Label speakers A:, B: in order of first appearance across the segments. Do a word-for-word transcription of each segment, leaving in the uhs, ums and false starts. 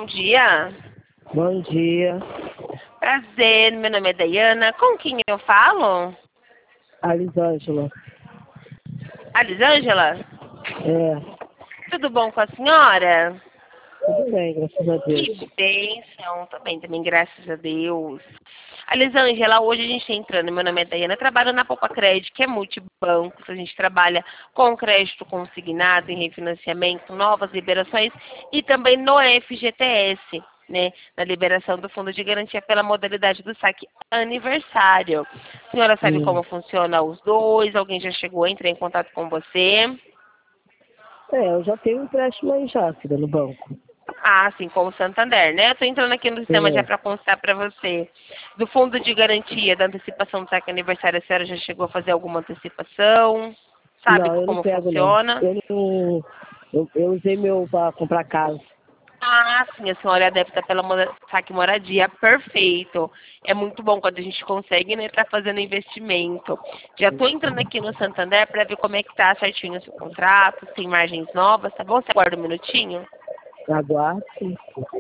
A: bom dia.
B: Bom dia.
A: Prazer, meu nome é Dayana. Com quem eu falo?
B: Alisângela.
A: Alisângela?
B: É,
A: Tudo bom com a senhora?
B: tudo bem, graças a Deus.
A: Que bênção. Tô bem também, graças a Deus. Alisângela, hoje a gente está entrando. Meu nome é Dayana, eu trabalho na Poupa Crédito, que é multibancos. A gente trabalha com crédito consignado, em refinanciamento, novas liberações e também no F G T S, né? Na liberação do Fundo de Garantia pela modalidade do saque aniversário. A senhora sabe
B: Hum.
A: como funciona os dois? Alguém já chegou a entrar em contato com você?
B: É, eu já tenho um empréstimo aí já, filha, no banco.
A: Ah, sim, com o Santander, né? Eu tô entrando aqui no sistema já
B: É.
A: para constar para você. Do fundo de garantia da antecipação do saque aniversário, a senhora já chegou a fazer alguma antecipação? Sabe
B: Não, eu não
A: como
B: pego, não.
A: funciona?
B: Eu não... Eu, eu usei meu para comprar casa.
A: Ah, sim, a senhora deve estar pela mora- saque moradia, perfeito. É muito bom quando a gente consegue, né, estar fazendo investimento. Já tô entrando aqui no Santander para ver como é que tá certinho o seu contrato, se tem margens novas, tá bom? Você aguarda um minutinho?
B: Aguardo, sim.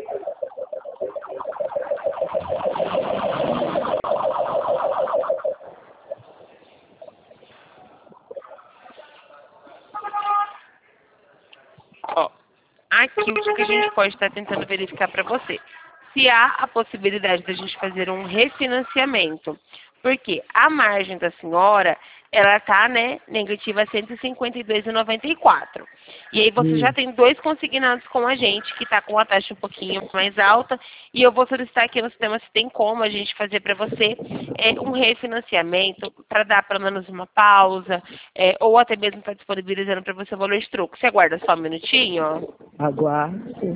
A: Ó, aqui o que a gente pode estar tentando verificar para você. Se há a possibilidade da gente fazer um refinanciamento. Porque a margem da senhora, ela está, né, negativa a cento e cinquenta e dois reais e noventa e quatro. E aí você já
B: Hum.
A: tem dois consignados com a gente, que está com a taxa um pouquinho mais alta. E eu vou solicitar aqui no sistema se tem como a gente fazer para você é, um refinanciamento, para dar pelo menos uma pausa, é, ou até mesmo estar disponibilizando para você o valor de troco. Você aguarda só um minutinho?
B: Aguardo, sim.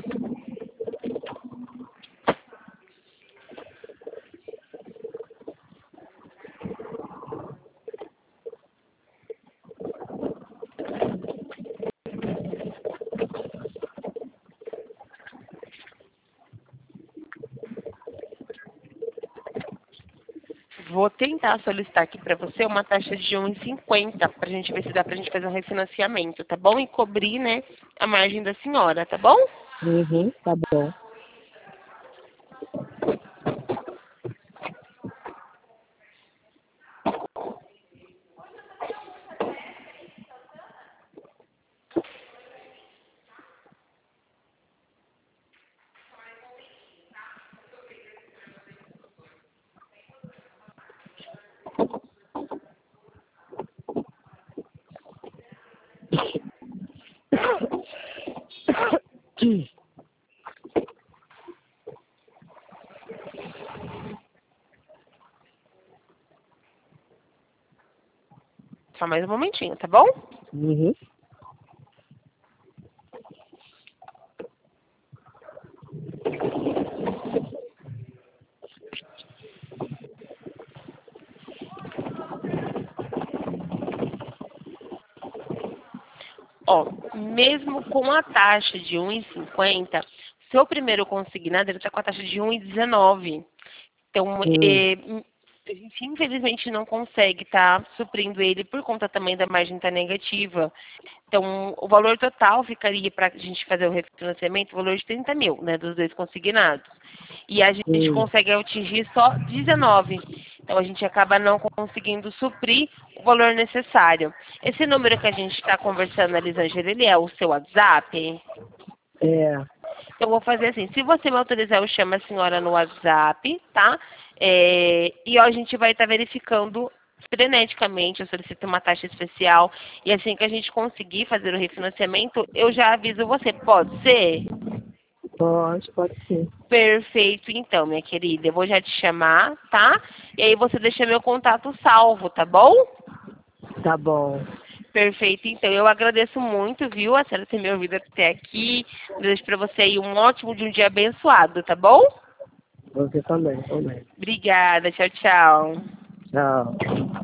A: Vou tentar solicitar aqui para você uma taxa de um real e cinquenta para a gente ver se dá para a gente fazer um refinanciamento, tá bom? E cobrir, né, a margem da senhora, tá bom?
B: Uhum, tá bom.
A: Só mais um momentinho, tá bom?
B: Uhum.
A: Ó, mesmo com a taxa de um real e cinquenta, seu primeiro consignado ele está com a taxa de um real e dezenove. Então,
B: Hum.
A: é, a gente infelizmente não consegue estar suprindo ele por conta também da margem estar negativa. Então, o valor total ficaria para a gente fazer o refinanciamento, o valor de trinta mil, né, dos dois consignados. E a gente
B: Hum.
A: consegue atingir só dezenove. Então, a gente acaba não conseguindo suprir o valor necessário. Esse número que a gente está conversando, Elisângela, ele é o seu WhatsApp?
B: É.
A: Então, eu vou fazer assim, se você me autorizar, eu chamo a senhora no WhatsApp, tá? É, e ó, a gente vai estar verificando freneticamente, eu solicito uma taxa especial. E assim que a gente conseguir fazer o refinanciamento, eu já aviso você. Pode ser?
B: Pode, pode ser.
A: Perfeito, então, minha querida. Eu vou já te chamar, tá? E aí você deixa meu contato salvo, tá bom?
B: Tá bom.
A: Perfeito, então eu agradeço muito, viu, a senhora ter me ouvido até aqui. Desejo para você aí um ótimo de um dia abençoado, tá bom?
B: Você também, também.
A: Obrigada, tchau, tchau.
B: Tchau.